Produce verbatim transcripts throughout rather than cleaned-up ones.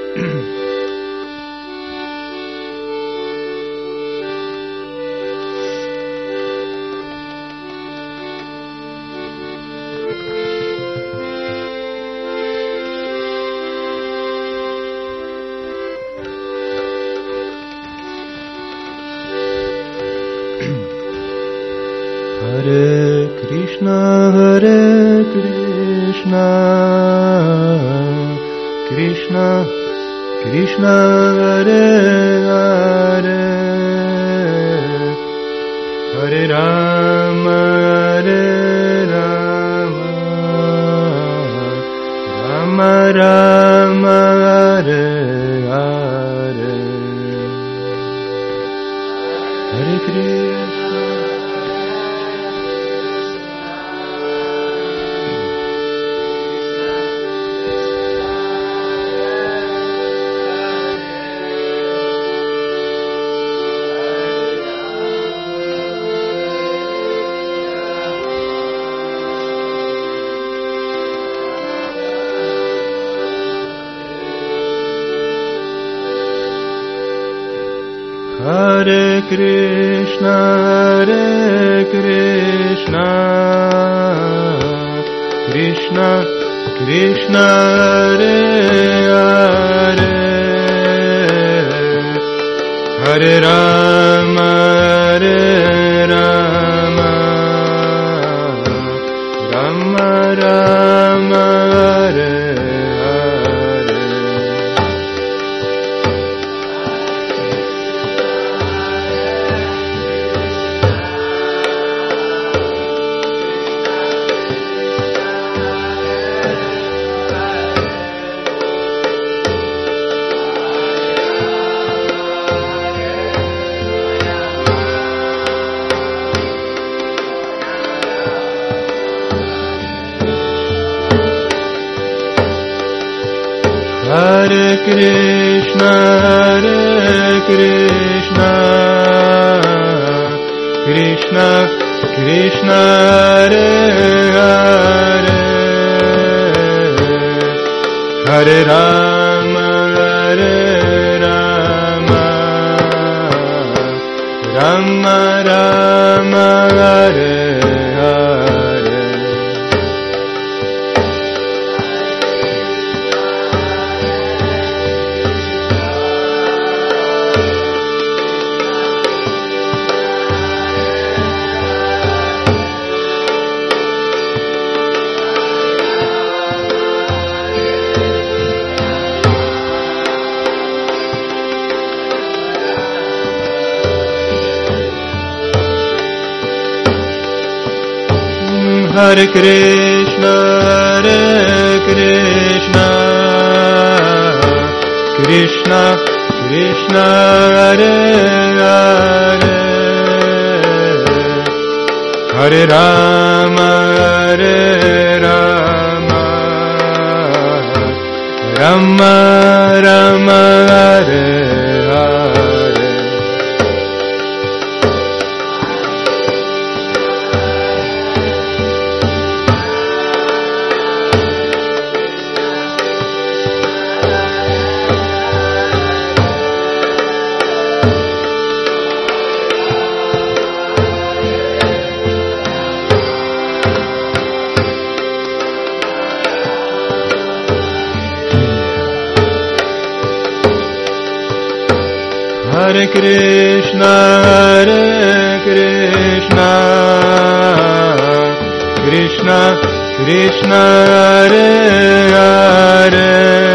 Hare Krishna, Hare Krishna, Krishna, Krishna, Hare Hare, Hare Rama, Hare Rama, Rama Rama, Hare Hare, Hare Krishna. Hare Krishna, Hare Krishna, Krishna, Krishna, Hare Hare, Hare Rama, Hare Rama, Rama Rama, Hare Hare Krishna, Hare Krishna, Krishna, Krishna, Hare Hare, Hare Rama, Hare Rama, Rama Rama, Hare Hare Krishna, Hare Krishna, Krishna, Krishna, Hare Hare, Hare Rama, Hare Rama, Rama Rama, Hare Hare. Hare Krishna, Hare Krishna, Krishna, Krishna, Hare Hare,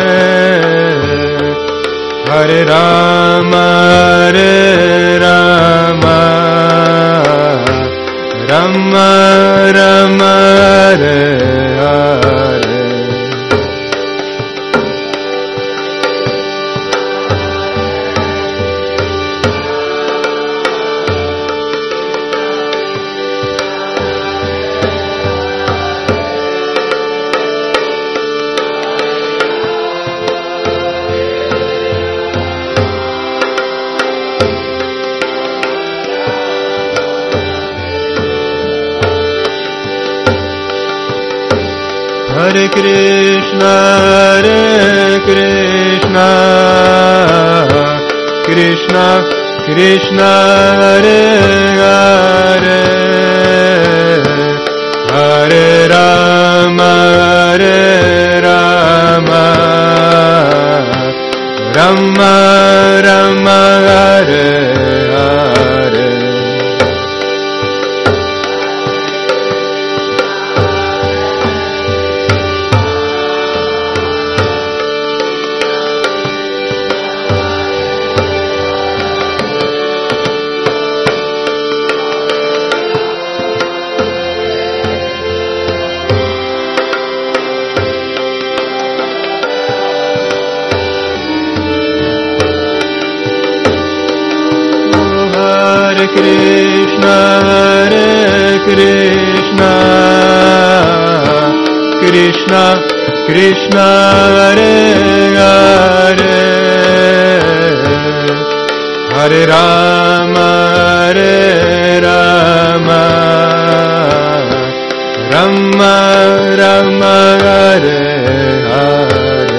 Hare Rama, Hare Rama, Rama Rama, Hare Hare. Hare Krishna, Hare Krishna, Krishna Krishna, Hare Hare, Hare Rama, Hare Rama, Rama Rama, Hare Hare. Hare Krishna, Hare Krishna, Krishna Krishna, Hare Hare, Hare Rama, Hare Rama, Rama Rama, Hare Hare.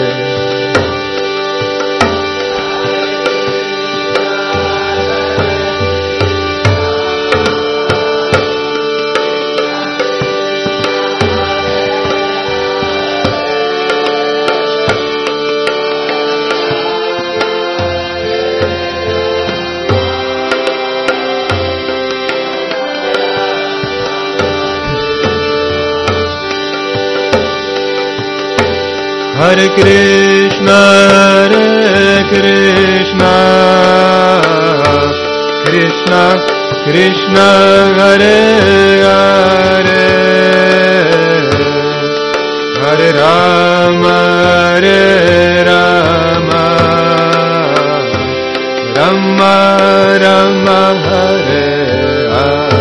Hare Krishna, Hare Krishna, Krishna Krishna, Hare Hare, Hare Rama, Hare Rama, Rama Rama, Hare Hare.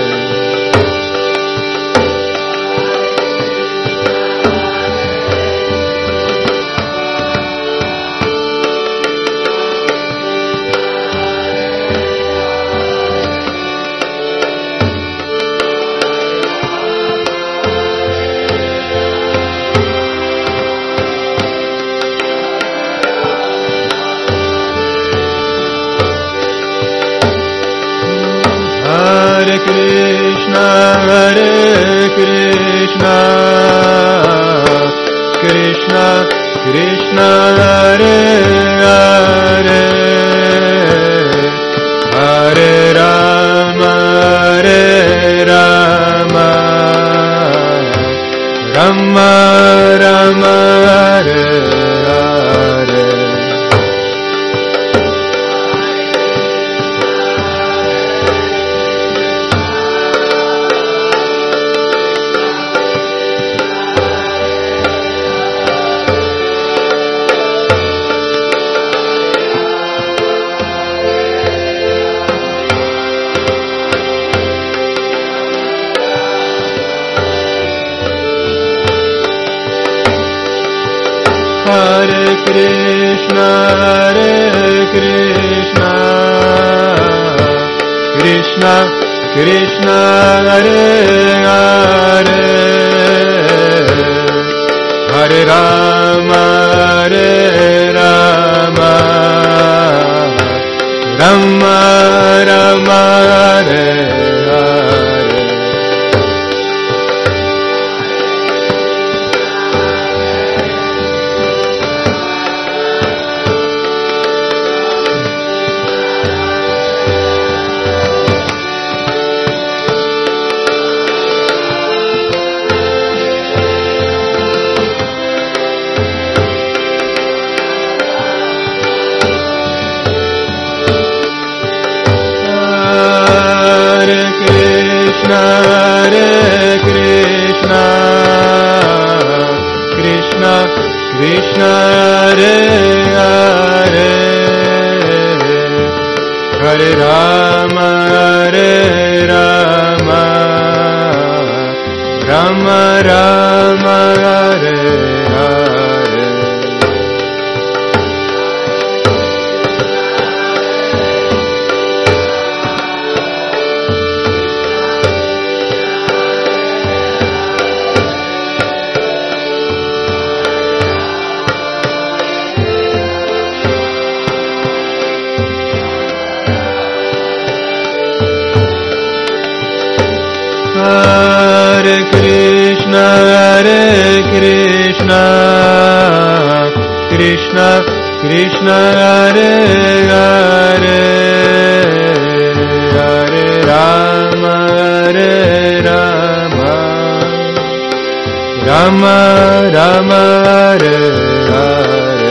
Hare Krishna, Hare Krishna, Krishna Krishna, Hare Hare, Hare Rama, Hare Rama, Rama Rama, Hare Hare. Hare Krishna, Hare Krishna, Krishna Krishna, Hare Hare, Hare Rama, Hare Rama, Rama Rama, Hare Hare. Hare Krishna, Krishna Krishna, Hare Hare, Hare Rama, Hare Rama, Rama Rama, Hare Hare. Krishna, Krishna, Krishna Hare Hare, Hare Rama, Hare Rama, Rama Rama, Hare Hare.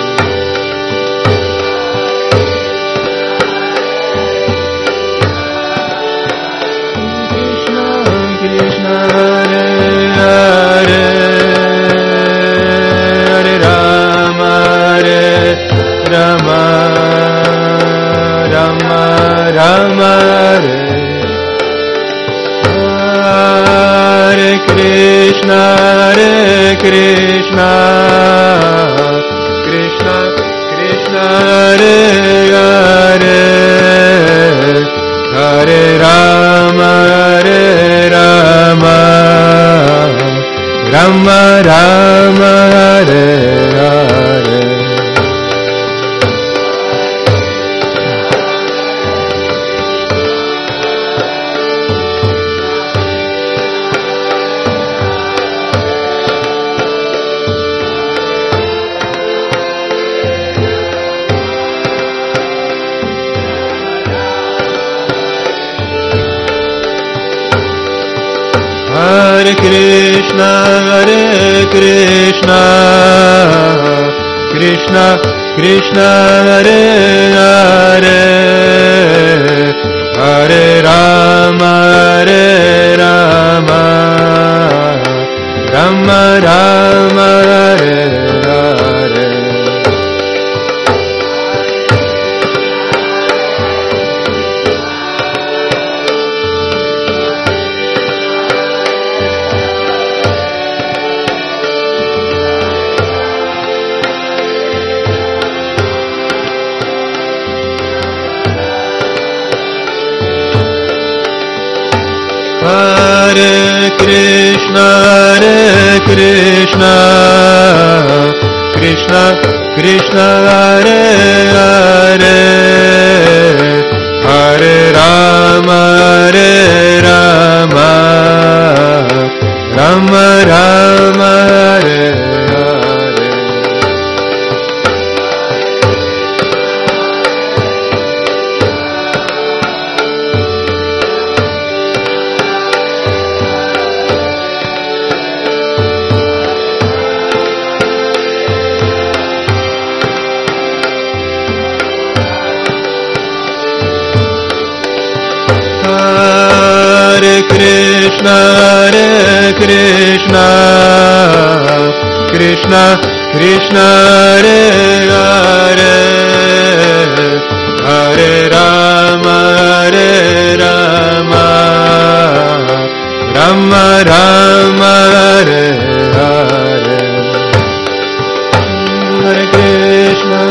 Krishna, Hare Hare, Hare Rama, Hare Rama, Rama Rama, Hare Hare Krishna, Hare Krishna, Krishna Krishna, Hare Hare, Hare Rama, Hare Rama, Rama Rama, Hare Hare. Hare Krishna, Hare Krishna, Krishna Krishna, Hare Hare, Hare Rama, Hare Rama, Rama Rama, Hare Hare. Hare Krishna, Hare Krishna, Krishna Krishna, Hare Hare, Hare Rama, Hare Rama, Rama Rama, Hare Hare. Hare Krishna, Hare Krishna, Krishna Krishna, Hare Hare, Hare Rama, Hare Rama, Rama Rama, Hare Hare. Hare Krishna,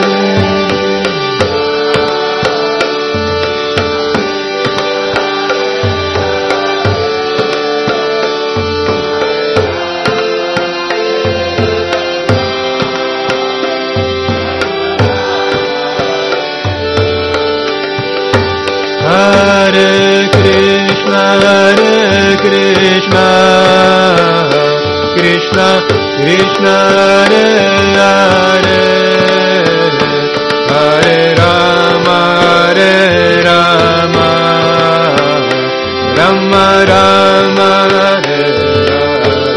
Hare Krishna, Hare Krishna, Krishna Krishna, Hare Hare, Hare Rama, Hare Rama, Rama Rama, Hare Hare.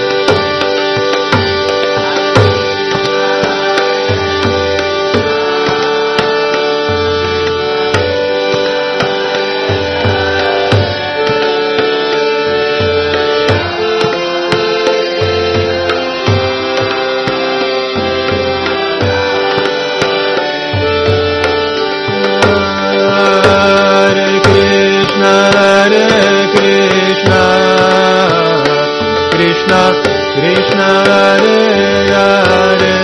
Krishna Krishna, Hare Hare,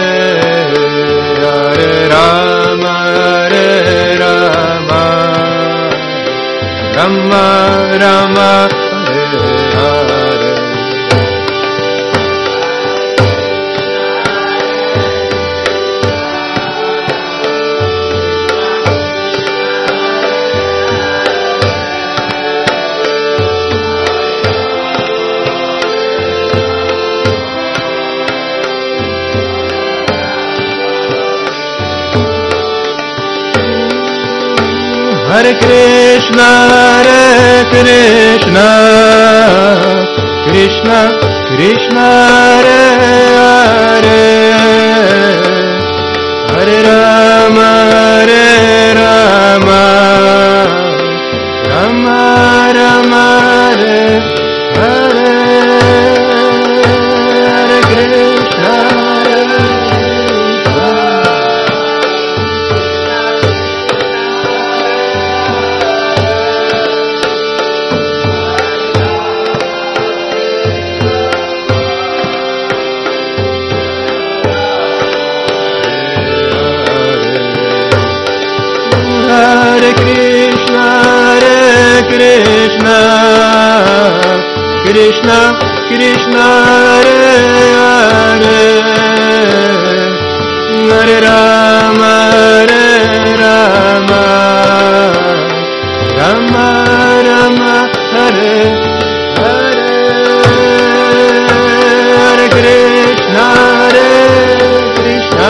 Hare Rama, Hare Rama, Rama Rama, Hare Hare. Hare Krishna, Hare Krishna, Krishna, Krishna, Hare Hare, Hare Rama, Hare Rama, Rama Rama, Hare Hare, Hare Krishna, Hare Krishna, Hare Krishna, Krishna, Krishna, Hare Hare, Hare Rama, Hare Rama, Rama Rama, Hare Hare, Hare Krishna, Hare Krishna.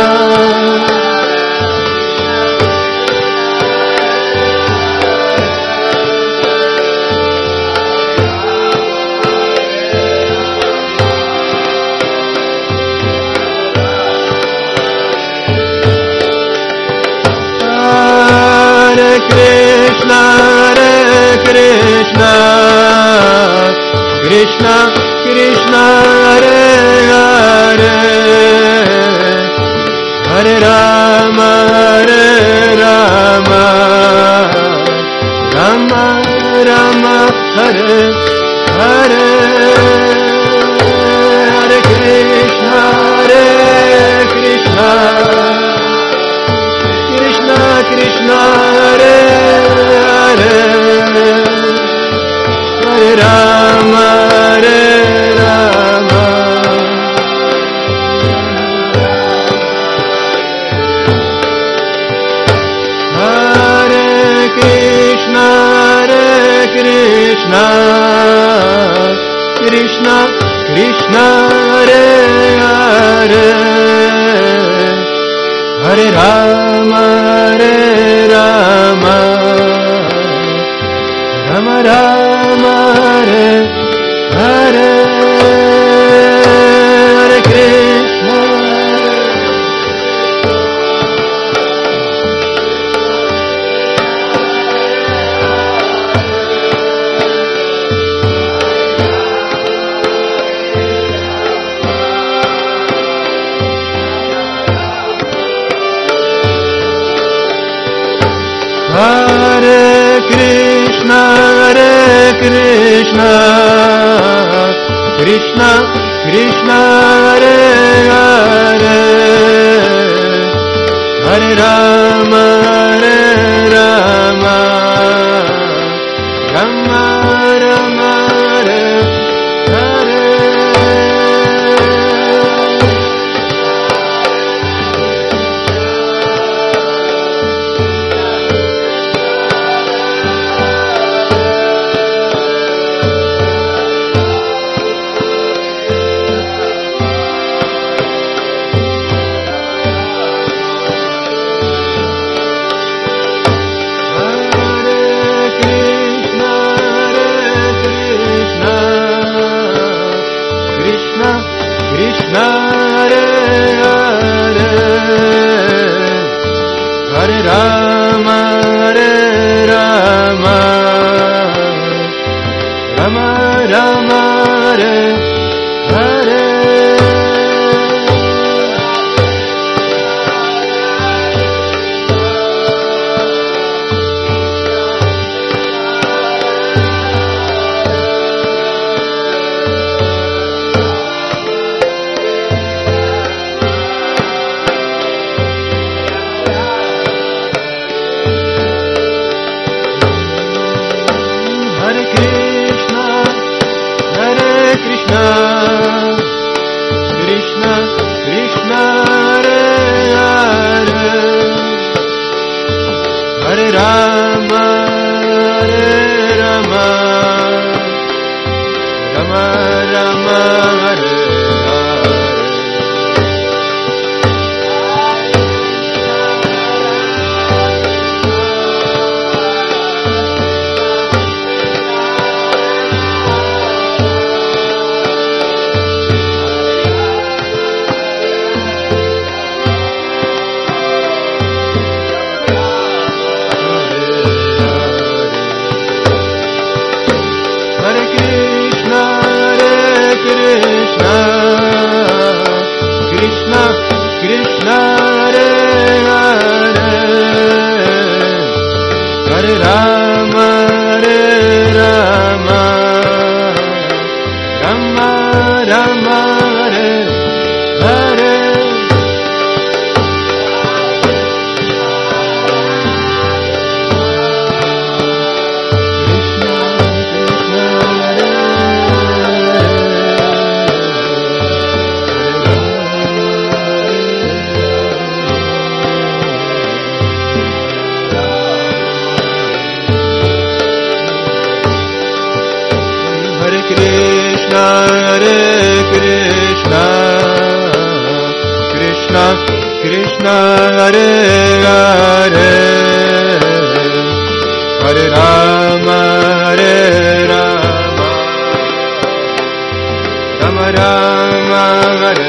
Krishna, Hare Krishna, Krishna, Krishna, Hare Hare, Hare Rama, Hare Rama, Rama Rama, Hare Hare, Hare Krishna, Hare Krishna, Krishna, Krishna, Hare Hare, Hare Rama, Hare Rama, Hare Krishna, Hare Krishna, Krishna, Krishna, Hare Hare, Hare Rama, Hare Rama, Rama Rama, Hare Hare, Hare Krishna. Hare Krishna, Hare Krishna, Krishna, Krishna, Hare Hare, Hare Rama, Hare Rama, Rama Rama, Hare Hare. Krishna, Hare Hare, Hare Rama, Hare Rama, Rama Rama, Hare Hare. Krishna, Krishna, Hare Hare, Hare Rama, Hare Rama, Rama Rama, Hare Hare. Krishna, Hare Hare, Hare Rama, Hare Rama, Rama Rama, Hare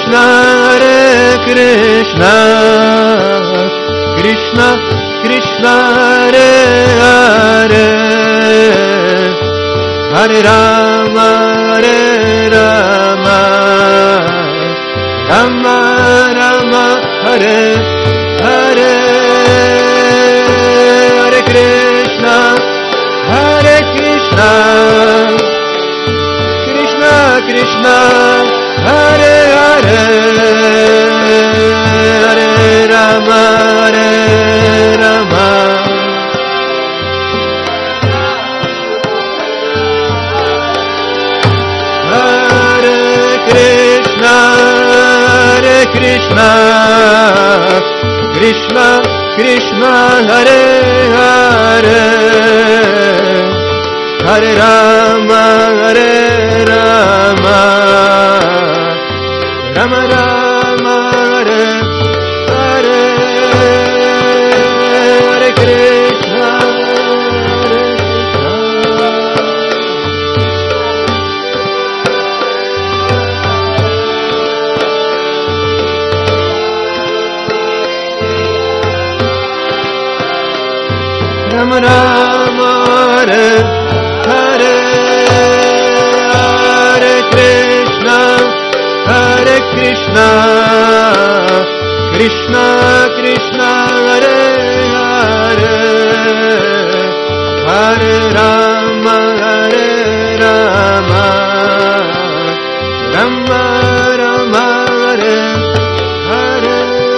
Krishna, Hare Krishna, Krishna, Krishna, Hare Hare, Hare Rama, Hare Rama, Rama Rama, Hare Hare, Hare Krishna, Hare Krishna, Krishna Krishna, Hare Hare, Hare Rama, Hare Rama, Hare Krishna, Hare Krishna, Krishna Krishna, Hare Hare, Hare Rama, Hare Rama, Rama Rama, Hare Hare, Hare Krishna, Hare Krishna, Rama Rama, Hare Hare, Hare Krishna, Hare Krishna, Krishna Krishna, Hare Hare, Hare Rama, Hare Rama, Rama Rama, Hare Hare.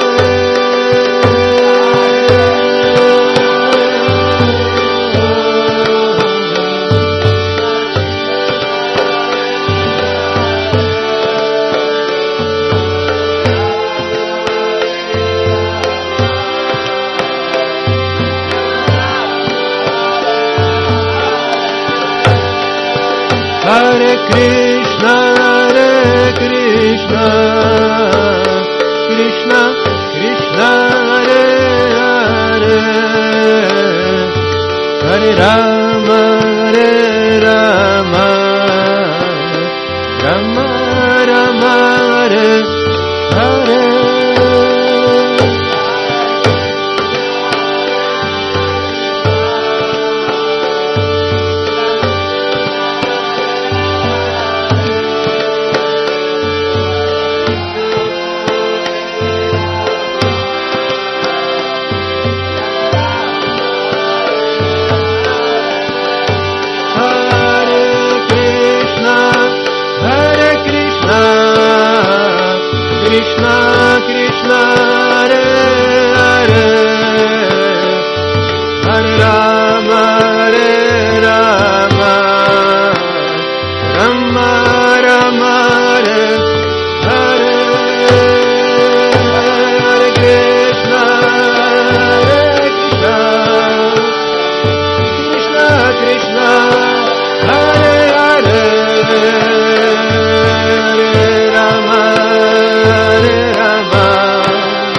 Hare Krishna, Hare Krishna, Krishna Krishna, Hare Hare, Hare Rama, Hare Rama, Rama Rama, Hare Hare. Krishna Krishna, Hare Hare, Hare Rama, Hare Rama, Rama Rama, Hare Hare, Hare Krishna, Hare Krishna, Krishna Krishna, Hare Hare, Hare Rama, Hare Rama,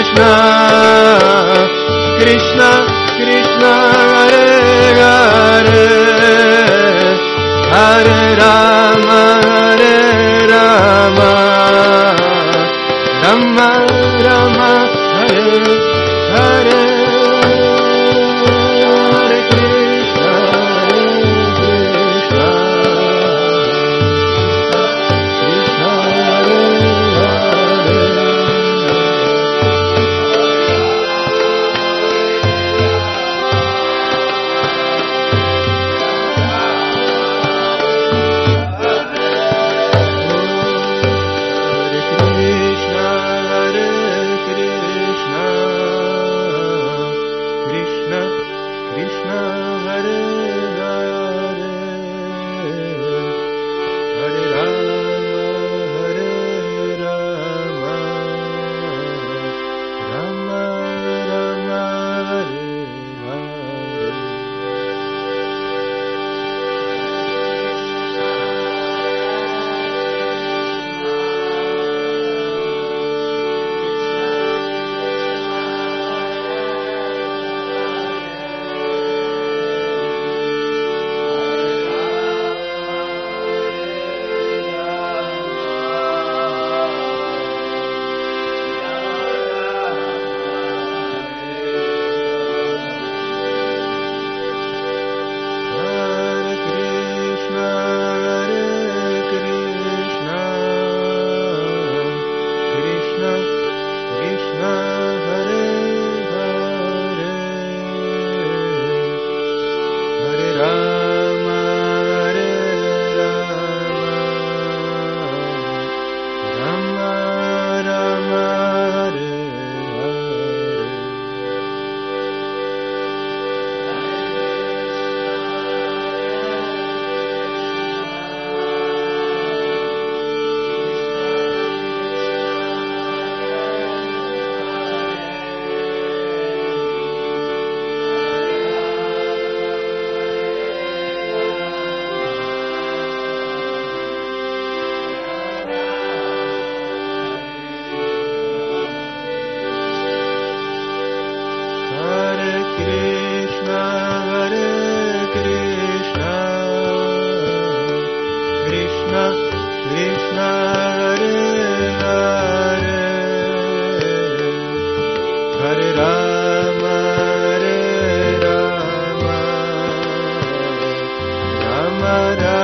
Krishna, Krishna, Krishna, Hare Hare, Hare Rama, Hare Rama, Rama Rama, Hare Hare, Hare Krishna, Rama